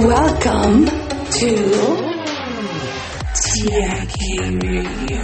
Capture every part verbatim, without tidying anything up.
Welcome to T I K Radio.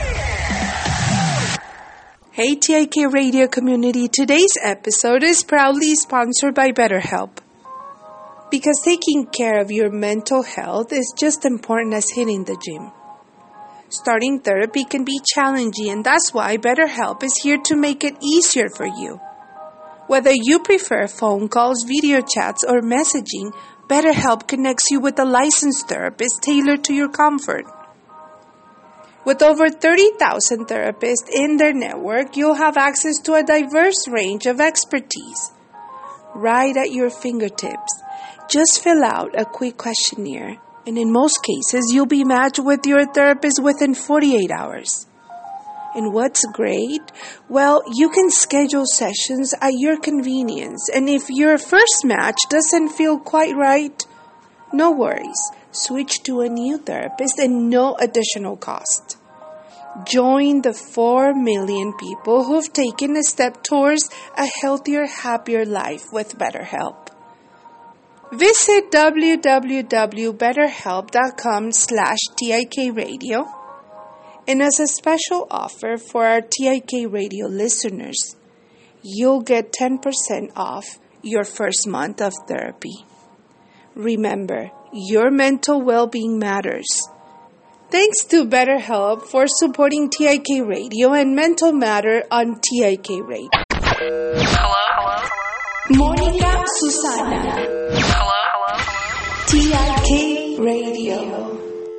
Hey T I K Radio community, today's episode is proudly sponsored by BetterHelp. Because taking care of your mental health is just important as hitting the gym. Starting therapy can be challenging, and that's why BetterHelp is here to make it easier for you. Whether you prefer phone calls, video chats, or messaging, BetterHelp connects you with a licensed therapist tailored to your comfort. With over thirty thousand therapists in their network, you'll have access to a diverse range of expertise right at your fingertips. Just fill out a quick questionnaire, and in most cases, you'll be matched with your therapist within forty-eight hours. And what's great? Well, you can schedule sessions at your convenience, and if your first match doesn't feel quite right, no worries. Switch to a new therapist at no additional cost. Join the four million people who've taken a step towards a healthier, happier life with BetterHelp. Visit www.betterhelp.com slash TIK Radio. And as a special offer for our T I K Radio listeners, you'll get ten percent off your first month of therapy. Remember, your mental well-being matters. Thanks to BetterHelp for supporting T I K Radio and Mental Matter on T I K Radio. Hello? Hello? Monica Susana. Hello? Hello? T I K Radio.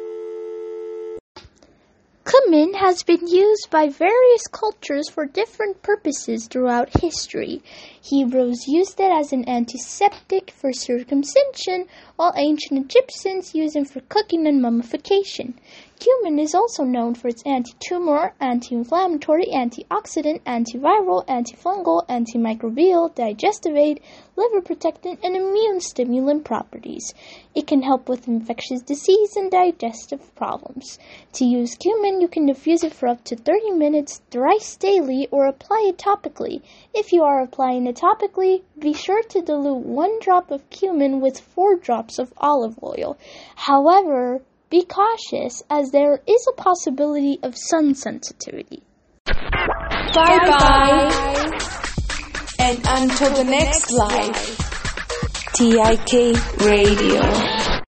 Cumin has been used by various cultures for different purposes throughout history. Hebrews used it as an antiseptic for circumcision, while ancient Egyptians used it for cooking and mummification. Cumin is also known for its anti-tumor, anti-inflammatory, antioxidant, antiviral, antifungal, antimicrobial, digestive aid, liver protectant, and immune stimulant properties. It can help with infectious disease and digestive problems. To use cumin, you can diffuse it for up to thirty minutes thrice daily or apply it topically. If you are applying it topically, be sure to dilute one drop of cumin with four drops of olive oil. However, be cautious, as there is a possibility of sun sensitivity. Bye-bye. And until the next live, T I K Radio.